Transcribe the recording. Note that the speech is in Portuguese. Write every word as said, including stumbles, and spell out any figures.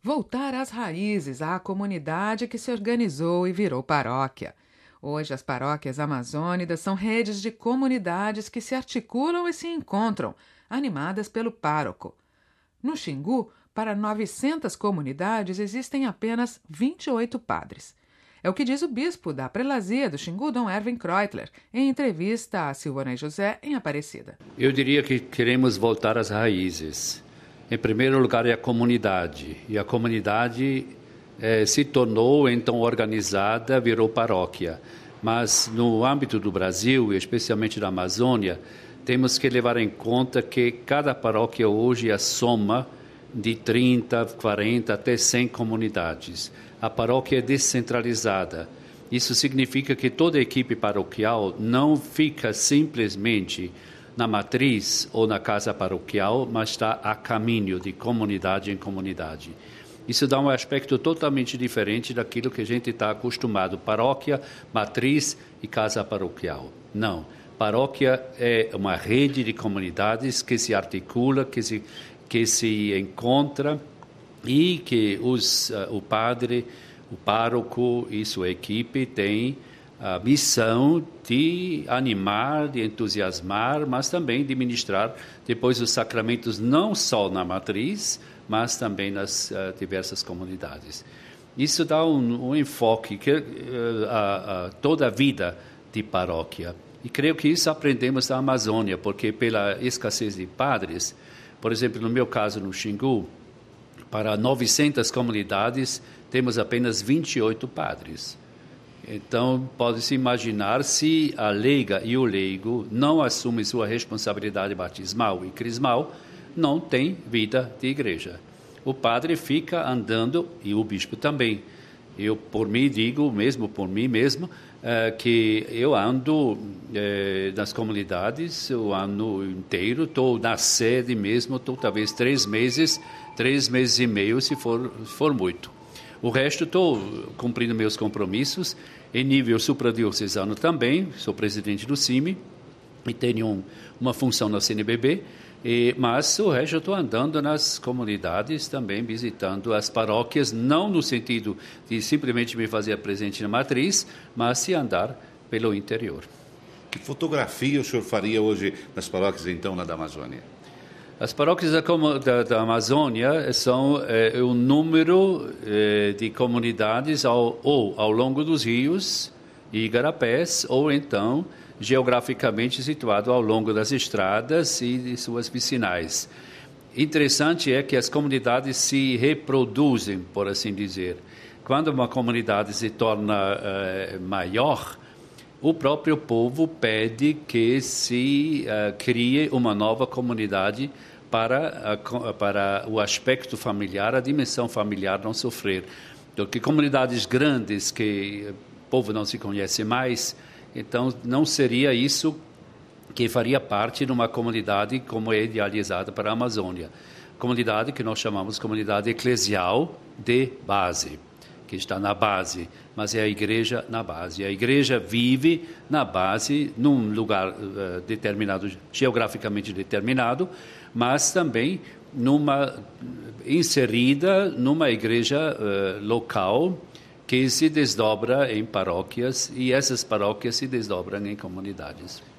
Voltar às raízes, à comunidade que se organizou e virou paróquia. Hoje, as paróquias amazônidas são redes de comunidades que se articulam e se encontram, animadas pelo pároco. No Xingu, para novecentas comunidades, existem apenas vinte e oito padres. É o que diz o bispo da prelazia do Xingu, Dom Erwin Kreutler, em entrevista a Silvana José, em Aparecida. Eu diria que queremos voltar às raízes. Em primeiro lugar, é a comunidade. E a comunidade eh, se tornou, então, organizada, virou paróquia. Mas, no âmbito do Brasil, e especialmente da Amazônia, temos que levar em conta que cada paróquia hoje é a soma de trinta, quarenta, até cem comunidades. A paróquia é descentralizada. Isso significa que toda a equipe paroquial não fica simplesmente na matriz ou na casa paroquial, mas está a caminho de comunidade em comunidade. Isso dá um aspecto totalmente diferente daquilo que a gente está acostumado, paróquia, matriz e casa paroquial. Não, paróquia é uma rede de comunidades que se articula, que se, que se encontra e que os, uh, o padre, o pároco e sua equipe têm a missão de animar, de entusiasmar, mas também de ministrar depois os sacramentos não só na matriz, mas também nas uh, diversas comunidades. Isso dá um, um enfoque que, uh, a, a toda a vida de paróquia. E creio que isso aprendemos da Amazônia, porque pela escassez de padres, por exemplo, no meu caso no Xingu, para novecentas comunidades, temos apenas vinte e oito padres. Então, pode-se imaginar se a leiga e o leigo não assumem sua responsabilidade batismal e crismal, não tem vida de igreja. O padre fica andando, e o bispo também. Eu, por mim, digo, mesmo por mim mesmo, eh, que eu ando eh, nas comunidades o ano inteiro, estou na sede mesmo, estou talvez três meses, três meses e meio, se for, se for muito. O resto, estou cumprindo meus compromissos, em nível supradiocesano também, sou presidente do C I M I e tenho um, uma função na C N B B, e, mas o resto eu estou andando nas comunidades também, visitando as paróquias, não no sentido de simplesmente me fazer presente na matriz, mas se andar pelo interior. Que fotografia o senhor faria hoje nas paróquias, então, lá da Amazônia? As paróquias da, da, da Amazônia são é, o número é, de comunidades ao, ou ao longo dos rios e igarapés, ou então geograficamente situado ao longo das estradas e de suas vicinais. Interessante é que as comunidades se reproduzem, por assim dizer. Quando uma comunidade se torna é, maior, o próprio povo pede que se uh, crie uma nova comunidade para, uh, para o aspecto familiar, a dimensão familiar não sofrer. Porque comunidades grandes que o povo não se conhece mais, então não seria isso que faria parte de uma comunidade como é idealizada para a Amazônia. Comunidade que nós chamamos comunidade eclesial de base, que está na base, mas é a igreja na base. A igreja vive na base, num lugar uh, determinado, geograficamente determinado, mas também numa, inserida numa igreja uh, local que se desdobra em paróquias, e essas paróquias se desdobram em comunidades.